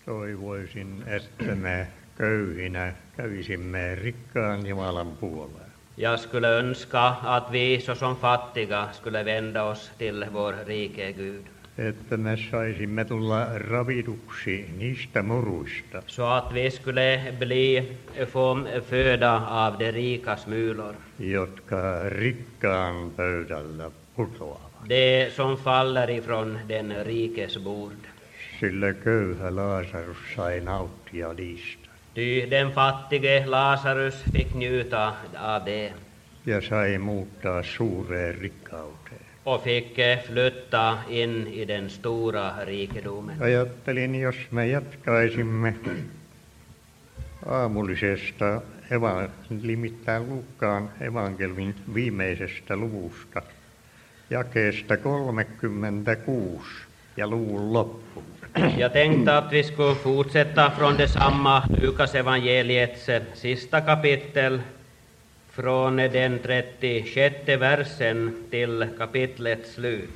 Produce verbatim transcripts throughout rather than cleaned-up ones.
Toivoisin, että me köyhinä kävisimme rikkaan Jumalan puoleen. Jag skulle önska att vi såsom fattiga skulle vända oss till vår rike Gud. Että me saisimme tulla ravituksi niistä muruista, Så att vi skulle bli, få föda av de rika smulor. jotka rikkaan pöydällä putoavat. Det som faller ifrån den rikes bord. Sillä köyhä Laasarus sai nauttia niistä. Ty den fattige Lazarus fick njuta av det. Ja sai muuttaa suureen rikkauteen. Och fick flytta in i den stora rikedomen. Ajattelin, jos me jatkaisimme aamullisesta, eva, nimittäin Luukkaan evankelmin viimeisestä luvusta, jakeesta kolmekymmentäkuusi ja luvun loppu. Jag tänkte att vi skulle fortsätta från detsamma Lukas evangeliets sista kapitel, från den trettiosjätte versen till kapitlets slut.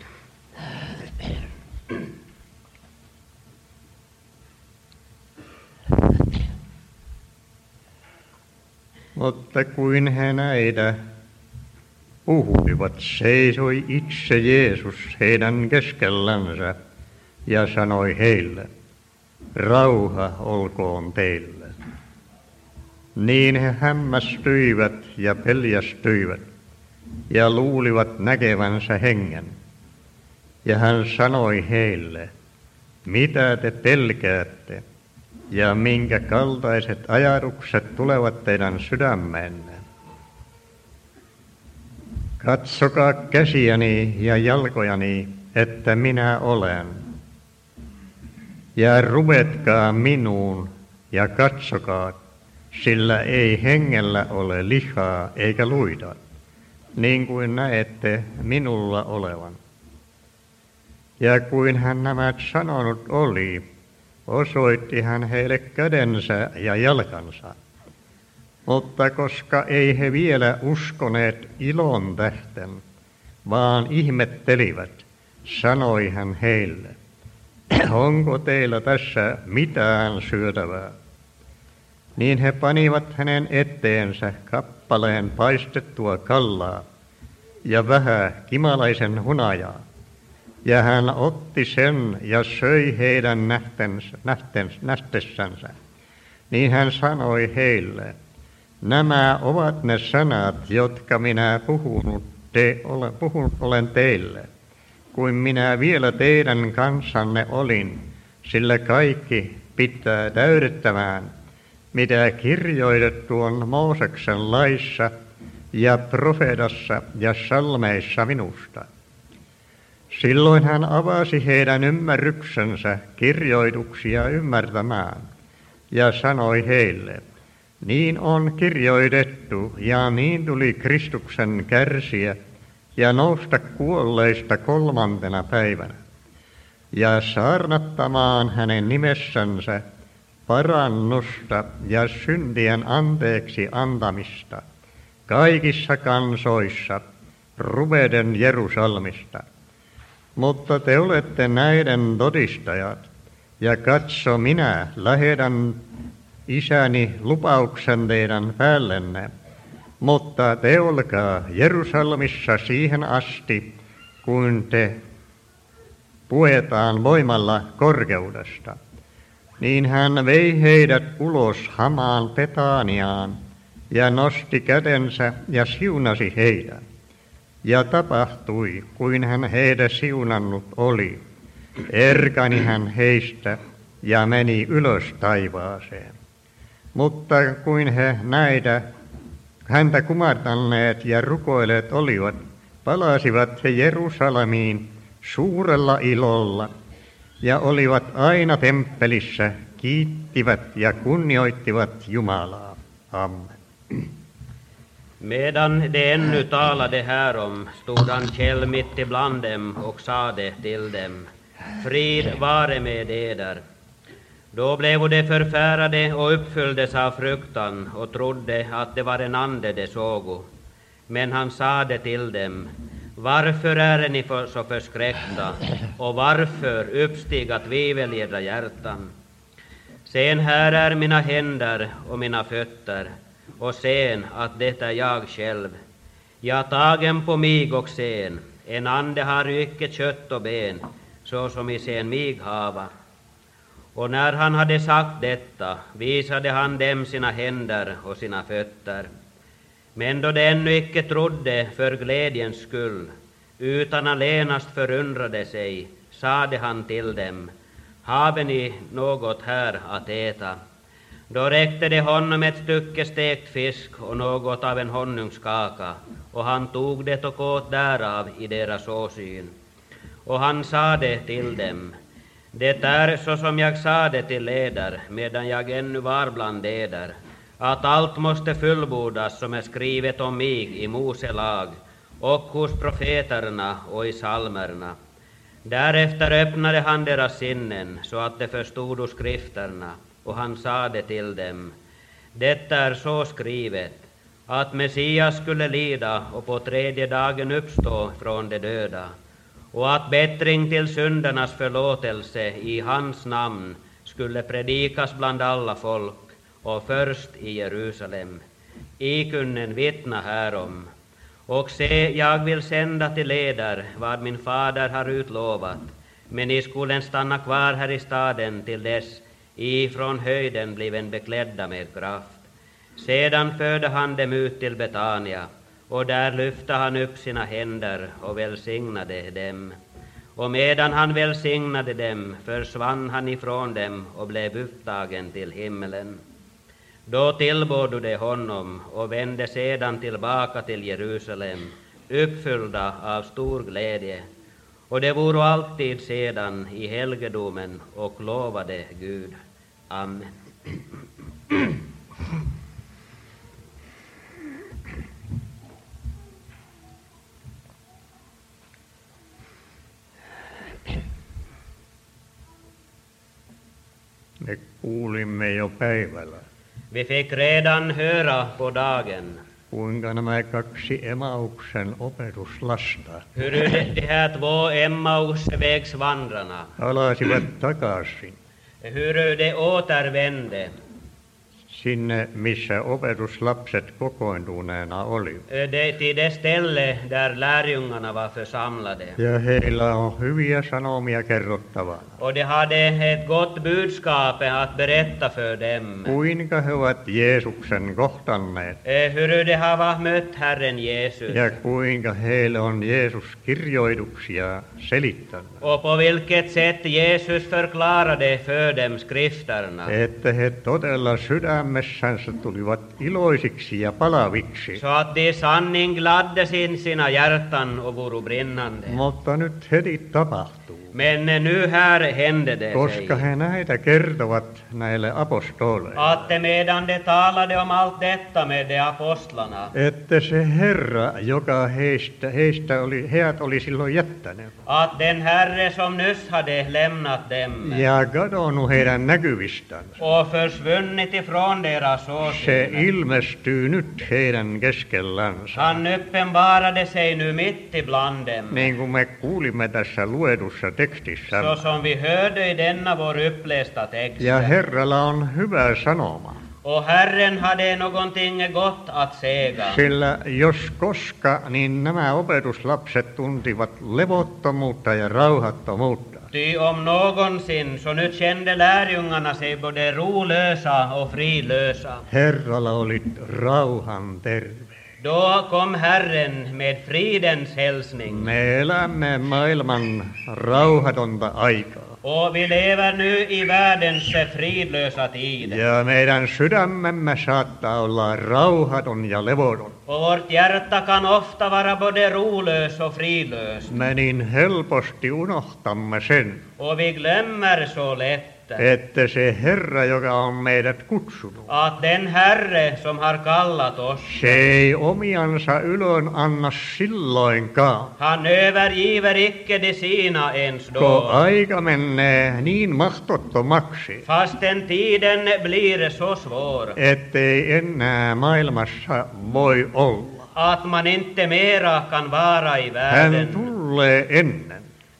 Mutta kuin he näitä puhuivat, seisoi itse Jeesus heidän keskellänsä ja sanoi heille, rauha olkoon teille. Niin he hämmästyivät ja peljästyivät ja luulivat näkevänsä hengen. Ja hän sanoi heille, mitä te pelkäätte ja minkä kaltaiset ajatukset tulevat teidän sydämeenne. Katsokaa käsiäni ja jalkojani, että minä olen. Ja ruvetkaa minuun ja katsokaa, sillä ei hengellä ole lihaa eikä luita, niin kuin näette minulla olevan. Ja kuin hän nämä sanonut oli, osoitti hän heille kädensä ja jalkansa. Mutta koska ei he vielä uskoneet ilon tähten, vaan ihmettelivät, sanoi hän heille, onko teillä tässä mitään syötävää? Niin he panivat hänen eteensä kappaleen paistettua kallaa ja vähän kimalaisen hunajaa. Ja hän otti sen ja söi heidän nähtensä, nähtensä, nästessänsä. Niin hän sanoi heille, nämä ovat ne sanat, jotka minä puhunut te, olen, puhunut olen teille, kuin minä vielä teidän kanssanne olin, sillä kaikki pitää täydettämään, mitä kirjoitettu on Mooseksen laissa ja profeetassa ja salmeissa minusta. Silloin hän avasi heidän ymmärryksensä kirjoituksia ymmärtämään ja sanoi heille, niin on kirjoitettu ja niin tuli Kristuksen kärsiä ja nousta kuolleista kolmantena päivänä ja saarnattamaan hänen nimessänsä parannusta ja syntien anteeksi antamista kaikissa kansoissa, ruveten Jerusalemista. Mutta te olette näiden todistajat, ja katso, minä lähetän isäni lupauksen teidän päällenne, mutta te olkaa Jerusalemissa siihen asti, kun te puetaan voimalla korkeudesta. Niin hän vei heidät ulos hamaan Betaniaan ja nosti kätensä ja siunasi heidän. Ja tapahtui, kuin hän heidät siunannut oli. Erkani hän heistä ja meni ylös taivaaseen. Mutta kuin he näitä häntä kumartaneet ja rukoilleet olivat, palasivat he Jerusalemiin suurella ilolla ja olivat aina temppelissä, kiittivät ja kunnioittivat Jumalaa. Amen. Medan de ännu talade härom stod Angel mitt ibland dem och sade till dem, frid vare med eder. Då blev de förfärade och uppfylldes av fruktan och trodde att det var en ande de sågo. Men han sade till dem, varför är ni för så förskräckta och varför uppstiga tvivel i era hjärtan? Sen här är mina händer och mina fötter, och sen att det är jag själv. Jag tagen på mig och sen, en ande har rycket kött och ben, så som i sen mig hava. Och när han hade sagt detta, visade han dem sina händer och sina fötter. Men då de ännu icke trodde för glädjens skull, utan allenast förundrade sig, sade han till dem: Have ni något här att äta? Då räckte de honom ett stycke stekt fisk och något av en honungskaka, och han tog det och åt därav i deras åsyn. Och han sade till dem: Det är så som jag sade till eder, medan jag ännu var bland eder, att allt måste fullbordas som är skrivet om mig i Mose lag och hos profeterna och i psalmerna. Därefter öppnade han deras sinnen så att de förstod skrifterna, och han sade till dem: Det är så skrivet, att Messias skulle lida och på tredje dagen uppstå från de döda, och att bättring till syndernas förlåtelse i hans namn skulle predikas bland alla folk, och först i Jerusalem. I kunnen vittna härom. Och se, jag vill sända till eder vad min fader har utlovat, men ni skulle stanna kvar här i staden till dess ifrån höjden bliven beklädda med kraft. Sedan förde han dem ut till Betania, och där lyfte han upp sina händer och välsignade dem. Och medan han välsignade dem försvann han ifrån dem och blev upptagen till himmelen. Då tillbad de honom och vände sedan tillbaka till Jerusalem, uppfyllda av stor glädje. Och det vore alltid sedan i helgedomen och lovade Gud. Amen. Me kuulimme jo päivällä, Vi fick redan höra på dagen kuinka nämä kaksi Emauksen opetuslasta hur de här två Emmausvägsvandrarna, palasivat takaisin hur de återvände sinne, missä opetuslapset kokoontuneena oli. det, till det ställe där lärjungarna var församlade. Ja heillä on hyviä sanomia kerrottavana. Och de hade ett gott budskap att berätta för dem. Kuinka he ovat Jeesuksen kohtanneet Eh, Hur de har mött Herren Jesus. ja kuinka heille on Jeesus kirjoituksia selittänyt. Och på vilket sätt Jesus förklarade för dem skrifterna. Että he todella sydämessänsä tulivat iloisiksi ja palaviksi. Så att de i sanning gladde sin sina hjärtan och voro brinnande. Mutta nyt heti tapahtuu, Men nu här hände det koska sig he näitä kertovat näille apostoleille, att medan de talade om allt detta med de apostlarna, että se Herra, joka heistä, heistä oli, heidät oli silloin jättänyt att den Herre som nyss hade lämnat dem ja kadonnut heidän näkyvistään, och försvunnit ifrån deras se åsyn, ilmestyy nyt heidän keskellänsä. han uppenbarade sig nu mitt ibland dem. Niin kuin me kuulimme tässä luetussa tekstissä. Så som vi hörde i denna vår upplästa text. Ja Herralla on hyvä sanoma. Och Herren hade någonting gott att säga. Sillä jos koska, niin nämä opetuslapset tuntivat levottomuutta ja rauhattomuutta. Ty om någonsin så nu kände lärjungarna sig både rolösa och frilösa. Herralla oli rauhan terve. Då kom Herren med fridens hälsning. Me elämme maailman rauhatonta aikaa. Och vi lever nu i världens fridlösa tid. Ja meidän sydämemme saattaa olla rauhaton ja levoton. Och vårt hjärta kan ofta vara både rolös och frilöst. Me niin helposti unohtamme sen, Och vi glömmer så lätt että se Herra, joka on meidät kutsunut, att den Herre som har kallat oss, se ei omiansa ylön anna silloinkaan, han övergiver icke de sina ens kun då. aika menee niin mahdottomaksi, Fastän tiden blir så svår ettei enää maailmassa voi olla. att man inte mera kan vara i Hän världen. tulee ennen.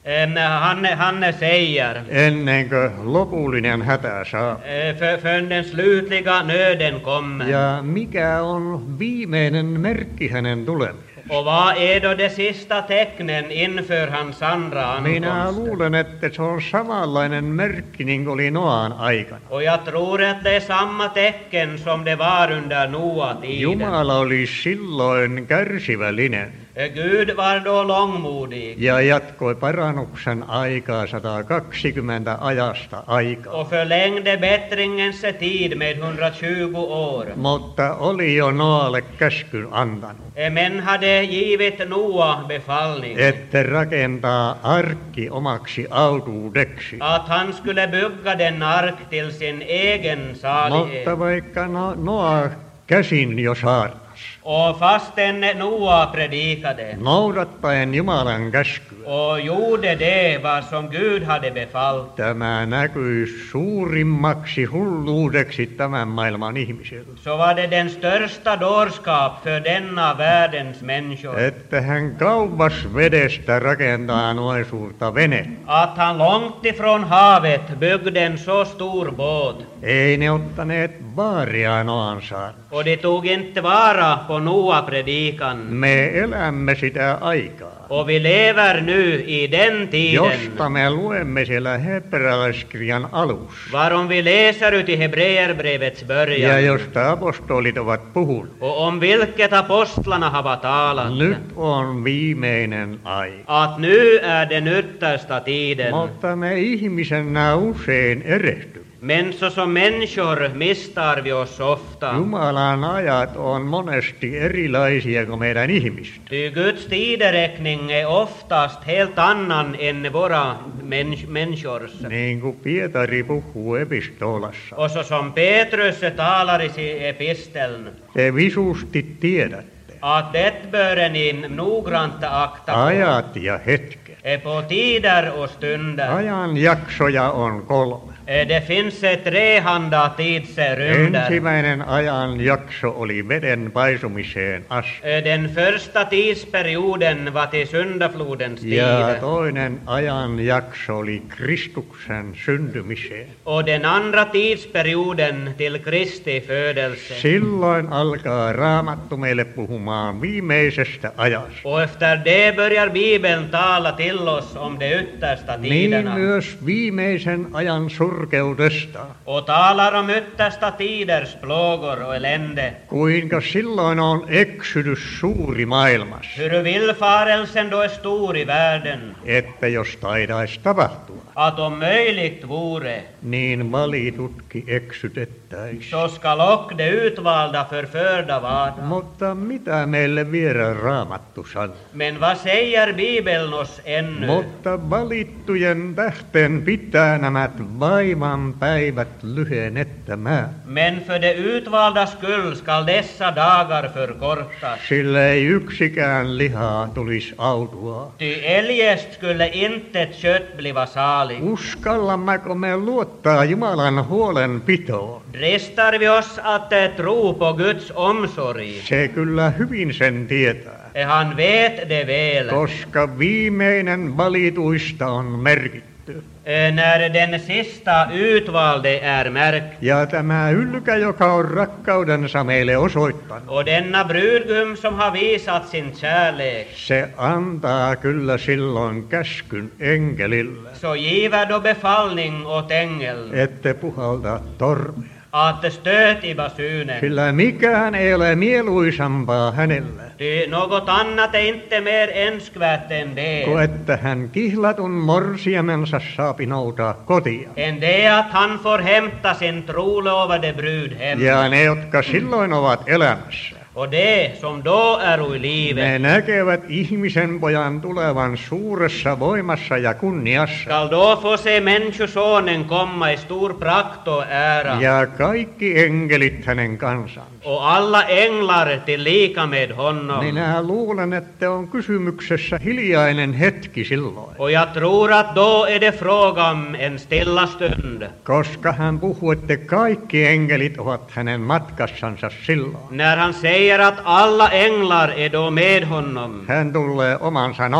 En, han, han säger, ennen kuin lopullinen hätä saa. eh, för, för den slutliga nöden kommer. Ja mikä on viimeinen merkki hänen tulemisesta? Och vad är då det sista tecknen inför hans andra Minä ankomst? luulen, että se on samanlainen merkki niin kuin oli Noan aikana. Och jag tror att det är samma tecken som det var under Noa-tiden. Jumala oli silloin kärsivällinen Eh, Gud var då långmodig ja jatkoi parannuksen aikaa sata kaksikymmentä ajasta aikaa. och förlängde bättringens tid med hundratjugo år. Mutta oli jo Noalle käskyn antanut, Eh, Men hade givit Noa befallning että rakentaa arkki omaksi autuudeksi. att han skulle bygga den ark till sin egen salighet. Mutta vaikka no, Noa käsin jo saarnas, Och fastän Noa predikade noudattaen Jumalan käskyä, och gjorde det vad som Gud hade befallt, tämä näkyi suurimmaksi hulluudeksi tämän maailman ihmiselle. så var det den största dårskap för denna världens människor Että hän kauas vedestä rakentaa noin suurta venettä. att han långt ifrån havet byggde en så stor båt. Ei ne ottaneet vaaria Noan saarnasta. Och de tog inte vara på Noa predikan. Me elämme sitä aikaa, Och vi lever nu i den tiden josta me luemme siellä hebrealaiskirjan alussa. varom vi läser ut i Hebreerbrevets Ja början josta apostolit ovat puhuneet. och om vilket apostlarna har talat. Nyt on viimeinen aika. Att nu är den yttersta tiden. Mutta me ihmisenä usein erehdymme. Men så som människor misstar vi oss ofta. Jumalan ajat on monesti erilaisia kuin meidän ihmistä. Ty Guds tideräkning är oftast helt annan än våra mäns- människors. Niin kuin Pietari puhuu epistolassa. Och så som Petrus talar i sin episteln, Te visusti tiedätte att det bör ni noggrant akta på. ajat ja hetket. Är på tider och stunder. Ajan jaksoja on kolme. Eh, Det finns ett trehanda tidsrymder. Ensimmäinen ajan jakso oli veden paisumiseen asti. Eh, Den första tidsperioden var till syndaflodens Ja tid. toinen ajan jakso oli Kristuksen syntymiseen. Och den andra tidsperioden till Kristi födelse. Silloin alkaa Raamattu meille puhumaan viimeisestä ajasta. Och efter det börjar Bibeln tala till oss om de yttersta Niin tiderna. myös viimeisen ajan surkeudesta. Och talar om yttersta tiders plågor och elände. Kuinka silloin on eksydys suuri maailmassa. Hur villfarelsen då är stor i världen. Että jos taidaisi tapahtua, Att om möjligt vore, niin valitutkin eksytettäisiin. så ska lock de utvalda förförda vara. Mutta mitä meille vielä Raamattu sanoo? Men vad säger Bibeln oss ännu? Mutta valittujen tähten pitää nämä vaivan päivät lyhennettämään. Men för de utvaldas skull skall dessa dagar förkortas. Sillä ei yksikään lihaa tulisi autua. Ty eljest skulle intet kött bliva salig. Uskallammeko me luottaa Jumalan huolenpitoon? Dristar vi oss att eh, tro på Guds omsorg? Se kyllä hyvin sen tietää, Eh, Han vet det väl. koska viimeinen valituista on merkitty. Eh, När den sista utvalde är märkt. Ja tämä ylkä, joka on rakkaudensa meille osoittanut, Och denna brudgum som har visat sin kärlek, se antaa kyllä silloin käskyn enkelille, så giver då befallning åt ängeln ette puhaltaa tormea. att stöt i basunen. Sillä mikään ei ole mieluisampaa hänelle, Ty något annat är inte mer önskvärt än det. kuin että hän kihlatun morsiamensa saapi noutaa kotia. Än det att han får hämta sin trolovade brud hem. Ja ne, jotka silloin ovat elämässä, Och det som då är i livet ne näkevät ihmisen pojan tulevan suuressa voimassa ja kunniassa. skall då få se människosonen komma i stor prakt och ära. Ja kaikki enkelit hänen kansansa. Och alla änglar tillika med honom. Minä luulen, että on kysymyksessä hiljainen hetki silloin, Och jag tror att då är det fråga om en stilla stund. koska hän puhuu, että kaikki enkelit ovat hänen matkassansa silloin. När han säger att alla änglar är då med honom. Hän tulee omansa noutamaan.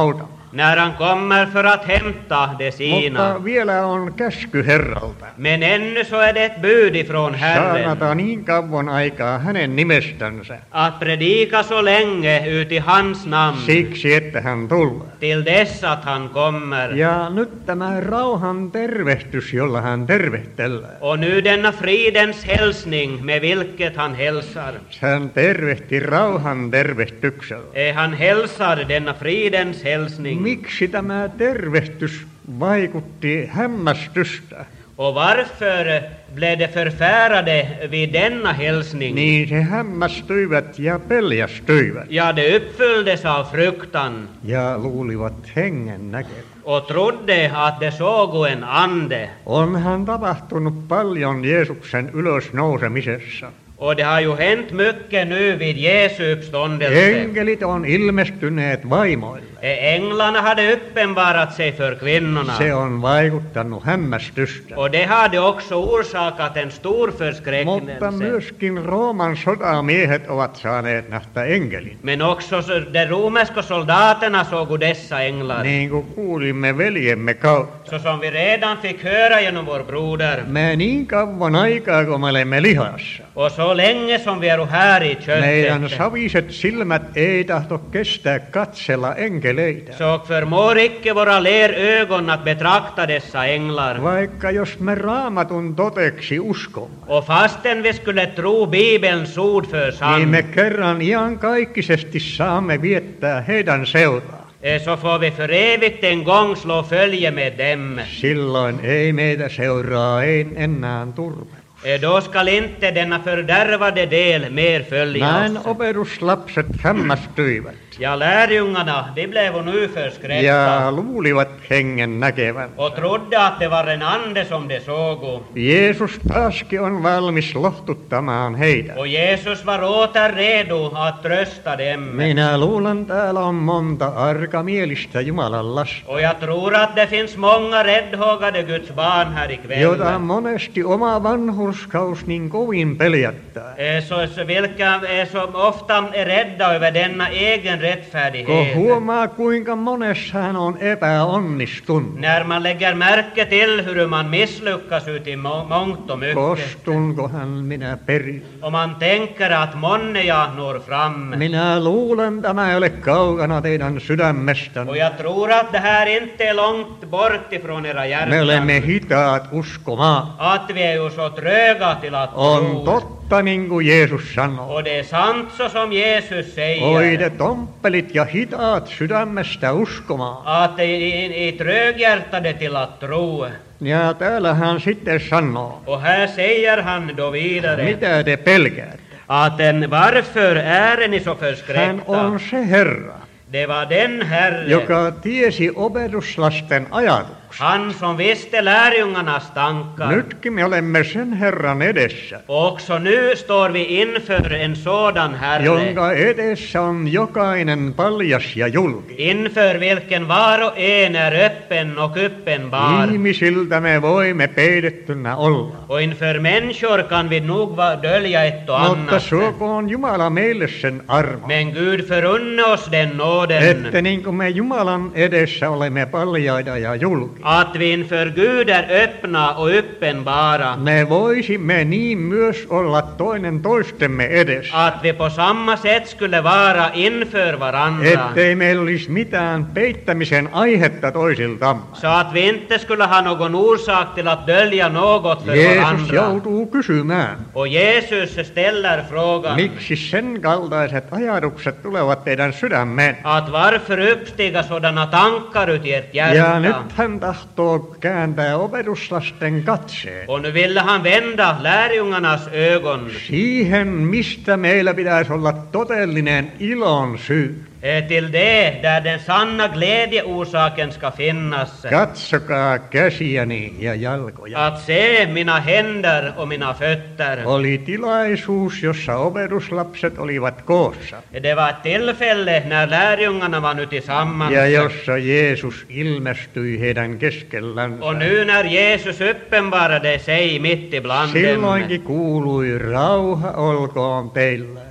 när han kommer för att hämta de sina. Mutta vielä on käsky Herralta. Men ännu så är det ett bud ifrån Herren Saarnata niin kauan aikaa hänen nimestänsä. att predika så länge ut i hans namn Siksi, että hän tulee. till dess att han kommer. Ja nyt tämä rauhan tervehtys, jolla hän tervehtellään. Och nu denna fridens hälsning med vilket han hälsar. Hän tervehti rauhan tervehtyksellä. Eh, Han hälsar denna fridens hälsning. Miksi tämä tervehtys vaikutti hämmästystä? Och varför blev de förfärade vid denna hälsning? Niin he hämmästyivät ja peljästyivät Ja, de uppfylldes av fruktan ja luulivat hengen näkevän. och trodde att de såg en ande. Onhan tapahtunut paljon Jeesuksen ylösnousemisessa. Och det har ju hänt mycket nu vid Jesu uppståndelse. Enkelit on ilmestyneet vaimoille. Eh, Änglarna hade uppenbarat sig för kvinnorna. Se on vaikuttanut hämmästystä. Och det hade också orsakat en stor Mutta förskräckelse. myöskin Rooman sotamiehet ovat saaneet nähdä enkelin. Men också så- de romerska soldaterna såg dessa änglar. Niin kuin kuulimme veljemme kautta. Så som vi redan fick höra genom vår broder. Me niin kauan aikaa, kun me olemme lihassa. Och så länge som vi är här i Meidän köttet, saviset silmät ei tahto kestää katsella enkeleitä. så förmår icke våra lerögon att betrakta dessa änglar. Vaikka jos me raamatun toteksi uskomme, Och fastän vi skulle tro Bibelns ord för niin me sant, kerran iankaikkisesti saamme viettää heidän seuraa. eh, så får vi för evigt en gång slå följe med dem. Silloin ei meitä seuraa ei enää turme. Eh, Då skall inte denna fördärvade del mer följa Näin oss. opetuslapset hämmästyivät Ja lärjungarna, de blev nu förskräckta ja luulivat hengen näkevän. och trodde att det var en ande som de såg. Jeesus taaskin on valmis lohtuttamaan heitä. Och Jesus var åter redo att trösta dem. Minä luulen, täällä on monta arkamielistä Jumalan lasta, Och jag tror att det finns många räddhågade Guds barn här ikväll. jota monesti oma vanhurskaus niin kovin peljättää. Eh, Så, så vilka är som ofta är rädda över denna egen Kun rättfärdighet. huomaa, kuinka monessa hän on epäonnistunut. När man lägger märke till hur man misslyckas ut i må- mångt och mycket. Kostunko hän minä perin? Och man tänker att månne jag når fram. Minä luulen, tämä ei ole kaukana teidän sydämestänne. Och jag tror att det här inte är långt bort ifrån era Me olemme hjärtan. hitaat uskomaan. Att vi är ju så tröga till att On tro. totta, niin kuin Jeesus sanoo. Och det är sant så som Jesus Oi säger. te tompelit ja hitaat sydämestä uskomaan. Att i, i, i tröghjärtade till att tro. Ja täällä hän sitten sanoo, Och här säger han då vidare mitä te pelkäätte. att en, varför är ni så Hän förskräckta? on se Herra, Det var den Herre, joka tiesi opetuslasten ajatuksen. han som visste lärjungarnas tankar. Nytkin me olemme sen Herran edessä, Också nu står vi inför en sådan Herre, jonka edessä on jokainen paljas ja julki. inför vilken var och en är öppen och uppenbar. Ihmisiltä me voimme peitettynä olla. Och inför människor kan vi nog va- dölja ett och Mutta annat. suokoon Jumala meille sen armo, Men Gud förunne oss den nåden että niin kuin me Jumalan edessä olemme paljaita ja julki, att vi inför Gud är öppna och uppenbara. me voisimme niin myös olla toinen toistemme edessä. Att vi på samma sätt skulle vara inför varandra. Ettei meillä olisi mitään peittämisen aihetta toisiltamme. Så att vi inte skulle ha någon orsak till att dölja något för Jeesus varandra. joutuu kysymään, Och Jesus ställer frågan miksi sen kaltaiset ajatukset tulevat teidän sydämeen. att varför uppstiga sådana tankar ut i ert Ja hjärta? nyt hän tahtoo kääntää opetuslasten katseen Och nu ville han vända lärjungarnas ögon siihen, mistä meillä pitäisi olla todellinen ilon syy. eh, till det där den sanna glädjeorsaken ska finnas. Katsokaa käsiäni ja jalkoja. Att se mina händer och mina fötter. Oli tilaisuus, jossa opetuslapset olivat koossa Det var ett tillfälle när lärjungarna var nu tillsammans. ja jossa Jeesus ilmestyi heidän Och keskellänsä. nu när Jesus uppenbarade sig mitt ibland dem, Silloinkin kuului, rauha olkoon teille.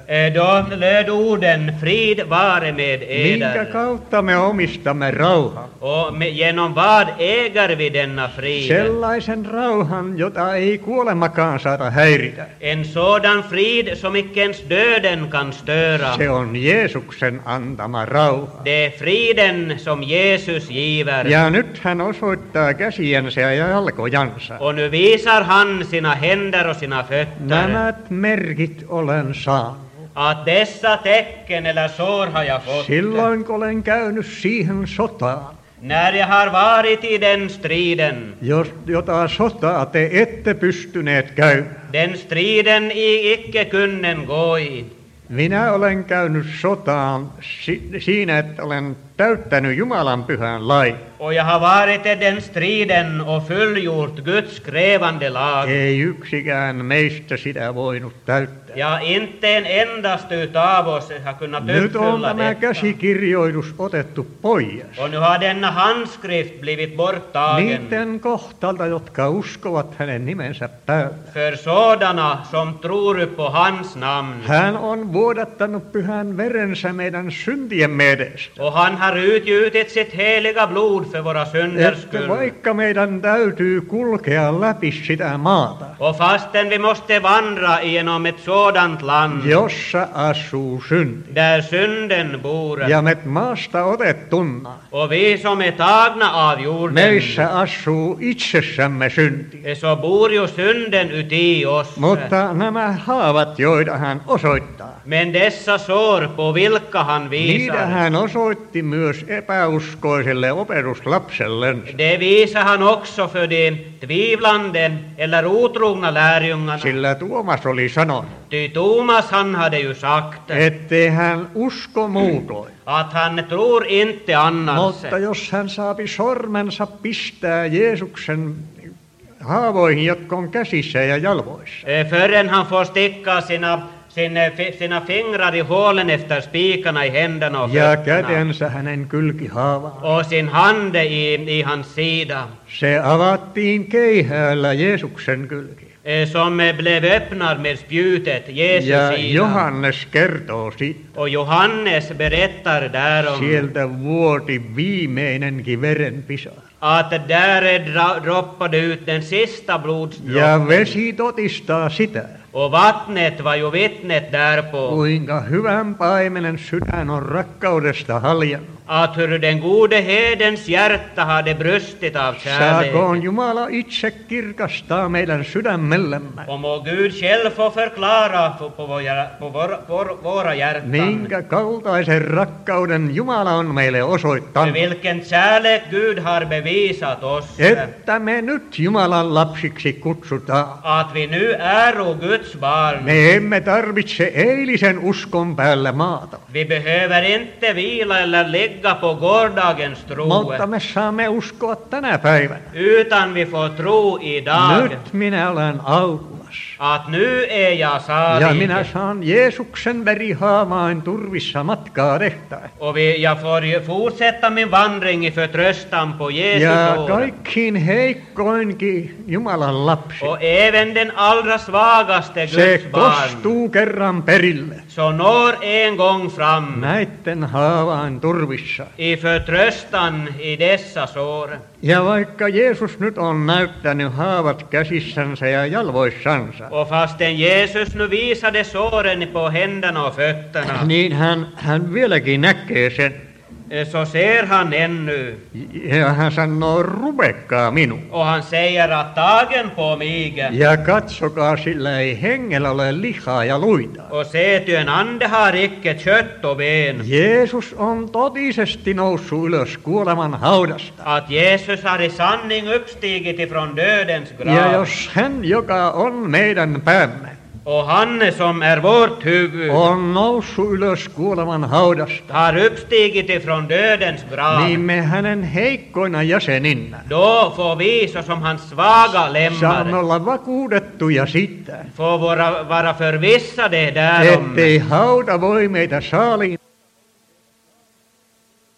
Då löd orden, frid vare med Minkä eder. kautta me omistamme rauhan? Och med, genom vad äger vi denna frid? Sellaisen rauhan, jota ei kuolemakaan saata häiritä. En sådan frid som icke ens döden kan störa. Se on Jeesuksen antama rauha. Det är friden som Jesus giver. Ja nyt hän osoittaa käsiensä ja jalkojansa. Och nu visar han sina händer och sina fötter. Nämä merkit olen saanut. Att dessa tecken eller sår har jag fått. Silloin kun olen käynyt siihen sotaan, När jag har varit i den striden. jos, jota sotaa te ette pystyneet käymään. Den striden i icke kunnen gå i. Minä olen käynyt sotaan si- siinä, että olen täyttänyt Jumalan pyhän lain. Och jag har varit i den striden och fullgjort Guds krävande lag. Ei yksikään meistä sitä voinut täyttää. Ja inte en endast utav oss har kunnat Nyt on uppfylla tämä detta. käsikirjoitus otettu pois. Och nu har denna handskrift blivit borttagen. Niiden kohtalta, jotka uskovat hänen nimensä päällä. För sådana som tror på hans namn. Hän on vuodattanut pyhän verensä meidän syntiemme edestä. Och han har utgjutit sitt heliga blod för våra synders Että skull. vaikka meidän täytyy kulkea läpi sitä maata, Och fastän vi måste vandra genom ett sådant land jossa asuu synti, där synden bor. ja me maasta otettuna, Och vi som är tagna av jorden. meissä asuu itsessämme synti. Så bor ju synden uti oss. Mutta nämä haavat, joita hän osoittaa, Men dessa sår på vilka han niitä visar. hän osoitti myös epäuskoiselle opetuslapsellensa. Det visar han också för de tvivlande eller otrogna lärjungarna. Sillä Tuomas oli sanonut, Ty Thomas han hade ju sagt ettei hän usko muutoin. att han tror inte annars. Mutta jos hän saapi sormensa pistää Jeesuksen haavoihin, jotka on käsissä ja jalvoissa, Eh, Förrän han får sticka sina, sina, sina fingrar i hålen efter spikarna i händerna och ja fötterna. kätensä hänen kylkihaavaan, Och sin hand i, i hans sida. se avattiin keihäällä Jeesuksen kylki. eh, Som blev öppnad med spjutet, Jesus Ja sida. Johannes kertoo siitä. Och Johannes berättar därom. Sieltä vuoti viimeinenkin verenpisara. Att där dra- droppade ut den sista Ja blodsdroppen. vesi todistaa sitä, Och vattnet var ju vittnet därpå. kuinka hyvän paimenen sydän on rakkaudesta haljannut. Att hur den gode hedens hjärta hade brustit av kärlek. Saakoon Jumala itse kirkastaa meidän sydämellemme, Och må Gud själv få förklara på, på, våra, på våra, vår, våra hjärtan. minkä kaltaisen rakkauden Jumala on meille osoittanut, Vilken kärlek Gud har bevisat oss. että me nyt Jumalan lapsiksi kutsutaan. Att vi nu är Guds barn. Me emme tarvitse eilisen uskon päällä maata, Vi behöver inte vila eller ligga på gårdagens tro. mutta me saamme uskoa tänä päivänä. Utan vi får tro idag. Nyt minä olen autuas. Att nu är jag Ja salig. minä saan Jeesuksen verihaamain turvissa matkaa tehtäen. Och vi, jag får ju fortsätta min vandring i förtröstan på Jesus Ja ord. kaikkiin heikkoinkin Jumalan lapsi, Och även den allra svagaste se Guds barn. kostuu kerran perille Så når en gång fram näitten haavain turvissa. i förtröstan i dessa sår. Ja vaikka Jeesus nyt on näyttänyt haavat käsissänsä ja jalvoissansa, Och fastän Jesus nu visade såren på händerna och fötterna, niin hän, hän vieläkin näkee sen. så ser han ännu. Ja hän sanoo, ruvekkaa minun. Och han säger att tagen på mig. Ja katsokaa, sillä ei hengellä ole lihaa ja luita. Och se, ty en ande har icke kött och ben. Jeesus on totisesti noussut ylös kuoleman haudasta. Att Jesus har i sanning uppstigit ifrån dödens Ja grav. jos hän, joka on meidän päämme, Och han som är vårt huvud on noussut ylös kuoleman haudasta, har uppstigit ifrån dödens grav. niin me hänen heikkoina jäseninä Då får vi såsom hans svaga saamme lemmar olla vakuutettuja siitä, få vara, vara förvissade därom. ettei hauta voi meitä saaliin.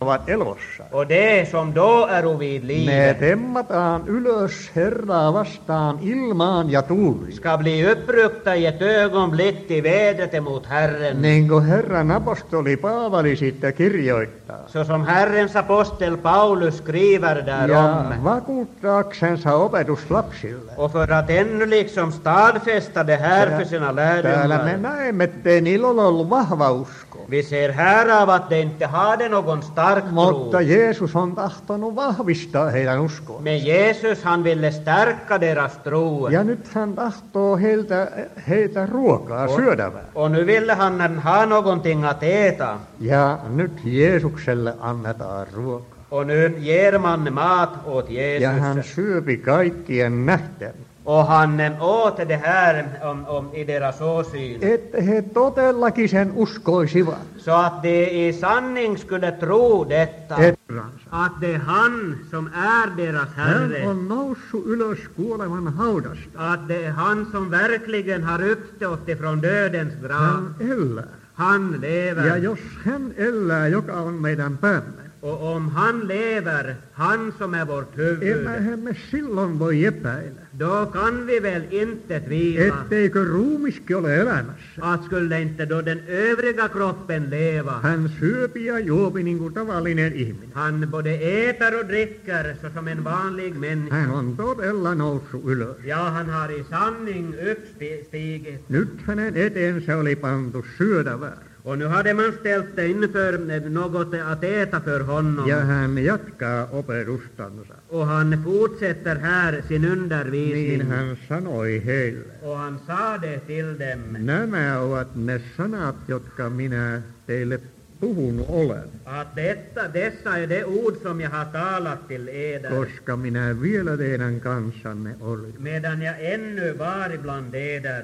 ovat elossa. Och det som då är vid Ne livet temmataan ylös Herraa vastaan ilmaan ja tuuliin. ska bli uppryckta i ett ögonblick till vädret emot Herren. Niin kuin Herran apostoli Paavali siitä kirjoittaa. Så som Herrens apostel Paulus skriver Ja därom. vakuuttaaksensa opetuslapsille. Och för att ännu liksom stadfästa det här för sina Täällä me lärjungar. näemme, ettei niillä ole ollut vahva usko. Vi ser här av att de inte hade någon stark tro. Mutta Jeesus on tahtonut vahvistaa heidän uskoa. Men Jesus han ville stärka deras tro. Ja nyt hän tahtoo heiltä, heitä ruokaa, syödävää. Och nu ville han ha någonting att äta. Ja nyt Jeesukselle annetaan ruokaa. Och nu ger man mat åt Ja hän Jesus. syöpi kaikkien nähden. Och han eh, åt det här om, om, i deras åsyn. Että he todellakin sen uskoisivat. Så att de i sanning skulle tro detta. Herransa. Att det är han som är deras Hän Herre. on noussut ylös kuoleman haudasta. Att det är han som verkligen har uppstått ifrån dödens grav. Hän elää. Han Ja lever. jos hän elää, joka on meidän päämme, Och om han lever, han som är vårt huvud, emmehän me silloin voi epäillä, då kan vi väl inte tvivla etteikö ruumiskin ole elämässä. att skulle inte då den övriga kroppen leva. Hän syöpi ja juopi niin kuin tavallinen ihminen. Han både äter och dricker så som en vanlig människa. Hän on todella noussut ylös. Ja, han har i sanning uppstigit. Nyt hänen eteensä oli pantu syödävää. Och nu hade man ställt det inför något att äta för honom. Ja hän jatkaa opetustansa. Och han fortsätter här sin Niin undervisning. hän sanoi heille. Och han sa det till dem. Nämä ovat ne sanat, jotka minä teille puhunut olen, Att detta, dessa är det ord som jag har talat till eder. koska minä vielä teidän kanssanne olin. Medan jag ännu var ibland eder.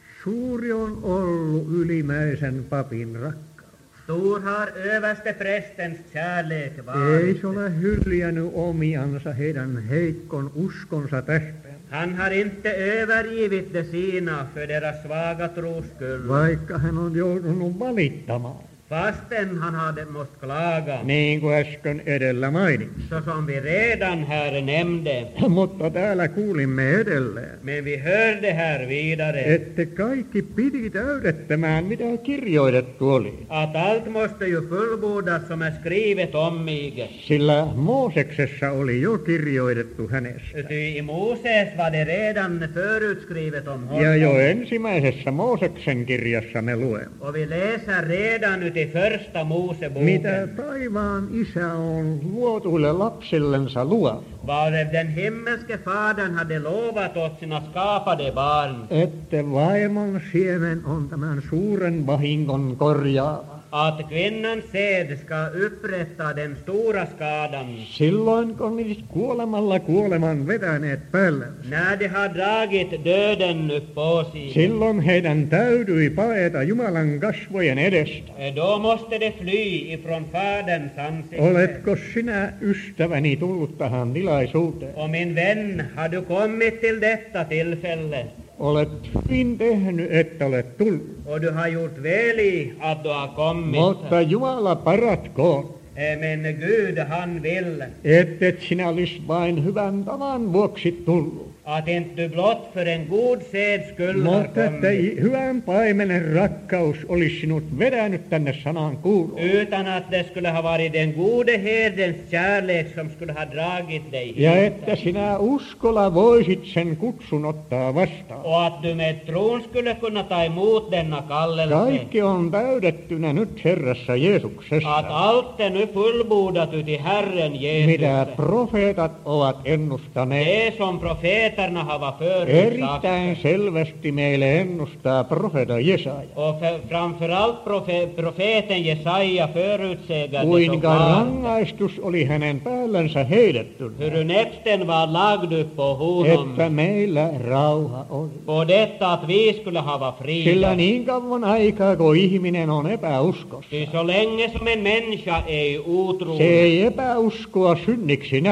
Suuri on ollut ylimäisen papin rakkaus. Stor har överste prästens kärlek Ei varit. se ole hyljännyt omiansa heidän heikkon uskonsa tähden, Han har inte övergivit de sina för deras svaga tros skull. vaikka hän on joutunut valittamaan. Fastän han hade måst klaga. Niin kuin äsken edellä mainitsin. Så som vi redan här nämnde. Mutta täällä kuulimme edelleen, Men vi hörde här vidare. että kaikki piti täydettämään, mitä kirjoitettu oli. Att allt måste ju fullbordas som är skrivet om mig. Sillä Mooseksessa oli jo kirjoitettu hänestä. Ty i Moses var det redan förutskrivet om Ja jo honom. ensimmäisessä Mooseksen kirjassa me luemme, Och vi läser redan ut i första mitä Moseboken. taivaan isä on luotuille lapsillensa luonut. Vad den himmelske fadern hade lovat åt sina skapade barn. Että vaimon siemen on tämän suuren vahingon korjaava. Att kvinnans säd ska upprätta den stora skadan. Silloin kun niitä kuolemalla kuoleman vetäneet päällensä, När de har dragit döden upp på sig. silloin heidän täytyi paeta Jumalan kasvojen edestä. Då måste de fly ifrån faderns ansikte. Oletko sinä, ystäväni, tullut tähän tilaisuuteen? Och min vän, har du kommit till detta tillfälle? Olet hyvin tehnyt, että olet tullut. Och du har gjort väl i att du har kommit. Mutta Jumala paratkoon, Eh, Men Gud, han vill ettet sinä olisi vain hyvän tavan vuoksi tullut. att inte du blott för en god sed skull har Mutta että kommit. hyvän paimenen rakkaus olisi sinut vedänyt tänne sanan kuuloon. Utan att det skulle ha varit den gode herdens kärlek som skulle ha dragit dig Ja hit. että sinä uskolla voisit sen kutsun ottaa vastaan. Och att du med tron skulle kunna ta emot denna kallelse. Kaikki on täydettynä nyt Herrassa Att Jeesuksessa, allt är nu fullbordat uti Herren mitä Jesus. profeetat ovat ennustaneet. Det som profeterna har förutsagt. Erittäin selvästi meille ennustaa profeeta Jesaja, Och för, framförallt profe, profeten Jesaja förutsäger det så kuinka klart. rangaistus oli hänen päällänsä heitetty, Hur näpsten var lagd upp på honom. että meillä rauha oli. På detta att vi skulle hava Sillä frid. niin kauan aikaa, kun ihminen on epäuskossa, Ty så länge som en människa är i otro. se ei epäuskoa synniksi näe.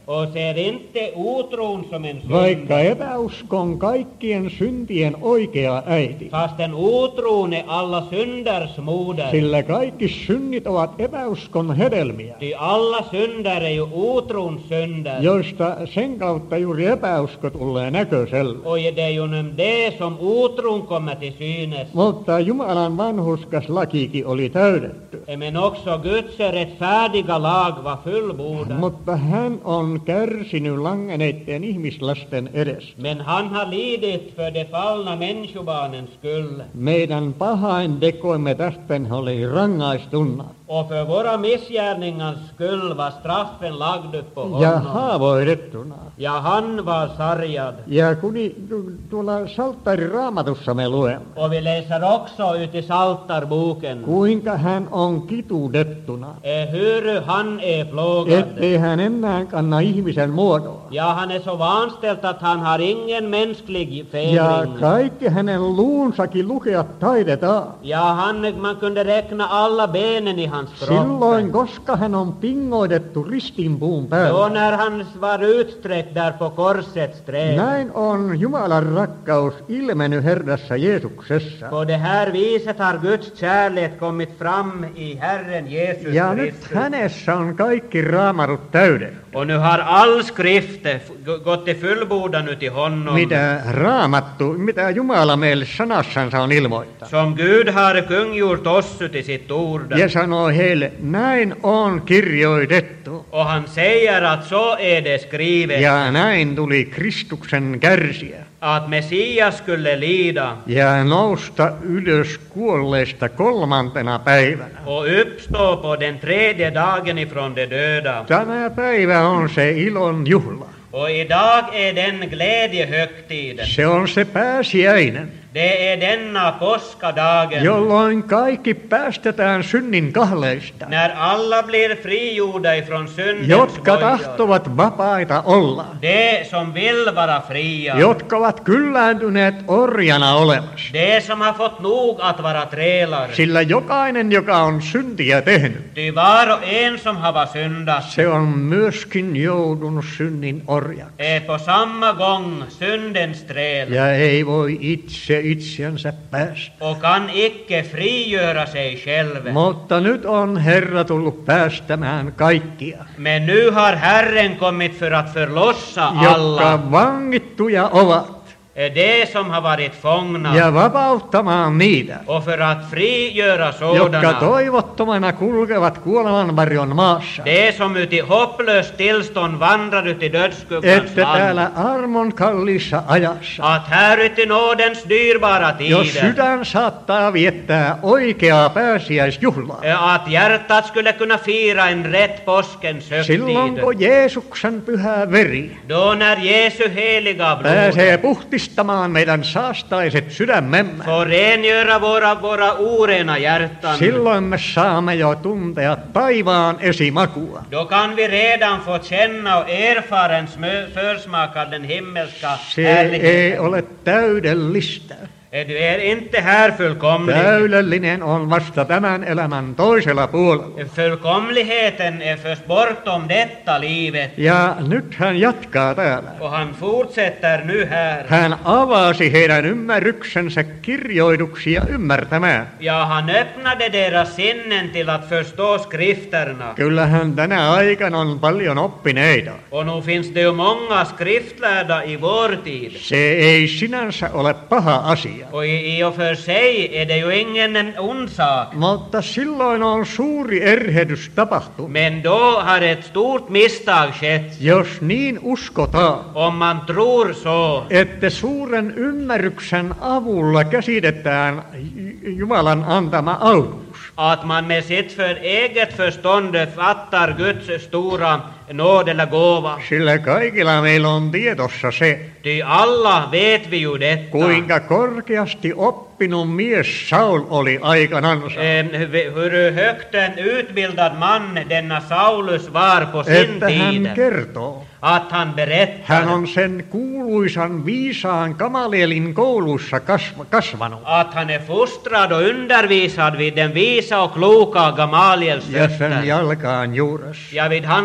och ser inte otron som en synd, vaikka epäuskon kaikkien syntien oikea äiti. fastän otron är alla synders moder. Sillä kaikki synnit ovat epäuskon hedelmiä, Ty alla synder är ju otrons synder. joista sen kautta juuri epäusko tulee näköiselle. Och det är ju nämligen det som otron kommer till synes. Mutta Jumalan vanhurskas lakikin oli täydetty. Men också Guds rättfärdiga lag var fullbordad. Mutta hän on kärsinyt langeneiden ihmislasten edessä. Men han har lidit för de fallna människobarnens skull. Meidän pahain tekoimme tästen oli rangaistuna Och för våra missgärningars skull var straffen lagd upp på ja honom. haavoitettuna. Ja han var sargad. Ja kun i- tu- tuolla Salttarin Raamatussa me luemme, Och vi läser också ut i Saltarboken kuinka hän on kituutettuna, eh, hur han är plågad. ettei hän enää kanna ihmisen muodoa. Ja, han är så vanställd att han har ingen mänsklig Ja fägring. kaikki hänen luunsakin lukea taidetaan. Ja, han, man kunde räkna alla benen i hans Silloin, kropp. koska hän on pingoitettu ristinpuun Då päällä. när han var utsträckt där på korsets träd. Näin on Jumalan rakkaus ilmennyt Herrassa Jeesuksessa. På det här viset har Guds kärlek kommit fram i Herren Jesus Ja nyt Kristus. hänessä on kaikki raamatut täydet. Och nu har all skrift f- gått till fullbordan ut i honom. Mitä raamattu, mitä Jumala meille sanassansa on ilmoittanut. Som Gud har kungjort oss ut i sitt ord. Ja sanoo heille, näin on kirjoitettu. Och han säger att så är det skrivet. Ja näin tuli Kristuksen kärsiä. Att Messias skulle lida Ja nousta ylös kuolleista kolmantena päivänä. och uppstå på den tredje dagen ifrån de döda. Tämä päivä on se ilon juhla. Och idag är den glädjehögtiden. Se on se pääsiäinen, Det är denna påskadagen jolloin kaikki päästetään synnin kahleista, när alla blir frigjorda ifrån syndens jotka bojor. tahtovat vapaita olla, De som vill vara fria. jotka ovat kyllääntyneet orjana olemassa. De som har fått nog att vara trälar. Sillä jokainen, joka on syntiä tehnyt, Ty var och en som har varit syndat se on myöskin joutunut synnin orjaksi. är på samma gång syndens träl Ja ei voi itse itsensä päästä. och kan icke frigöra sig själv. Mutta nyt on Herra tullut päästämään kaikkia, Men nu har Herren kommit för att förlossa alla. jotka vangittuja ovat, De som har varit fångna. ja vapauttamaan niitä, Och för att frigöra jotka sådana. toivottomana kulkevat kuolemanvarjon maassa, De som ut i hopplöst tillstånd vandrar ut i dödsskuggans että land. täällä armon kalliissa ajassa, Att här ut i nådens dyrbara jos tider. sydän saattaa viettää oikeaa pääsiäisjuhlaa, Att hjärtat skulle kunna fira en rätt påskens silloin högtid. kun Jeesuksen pyhä veri Då när Jesu heliga pääsee blod puhdistamaan meidän saastaiset sydämemme, får rengöra våra, våra orena hjärtan. silloin me saamme jo tuntea taivaan esimakua. Då kan vi redan få känna och erfara en smö- försmak av den himmelska Se ei härligheten. ole täydellistä. Du är inte här fullkomlig. Täydellinen on vasta tämän elämän toisella puolella. Fullkomligheten är först bortom detta livet. Ja nyt hän jatkaa täällä. Och han fortsätter nu här. Hän avasi heidän ymmärryksensä kirjoituksia ymmärtämään. Ja, han öppnade deras sinnen till att förstå skrifterna. Kyllähän tänä aikana on paljon oppineita. Och nu finns det ju många skriftlärda i vår tid. Se ei sinänsä ole paha asia. Och i, i och för sig är det ju ingen ond sak. Mutta silloin on suuri erhehdys tapahtunut, Men då har ett stort misstag skett. jos niin uskotaan, Om man tror så. että suuren ymmärryksen avulla käsitetään Jumalan antama autuus. Att man med sitt för eget förstånd fattar Guds stora nåd eller gåva. Sillä kaikilla meillä on tietossa se, Ty alla vet vi ju detta. kuinka korkeasti oppinut mies Saul oli aikanansa. Eh, hur högt en utbildad man denna Saulus var på sin Että hän tid. kertoo. Att han berättar. Hän on sen kuuluisan viisaan Gamalielin koulussa kasva, kasvanut. Att han är fostrad och undervisad vid den visa och kloka Gamaliels Ja sen fötter. jalkaan juures. Ja vid hans fötter.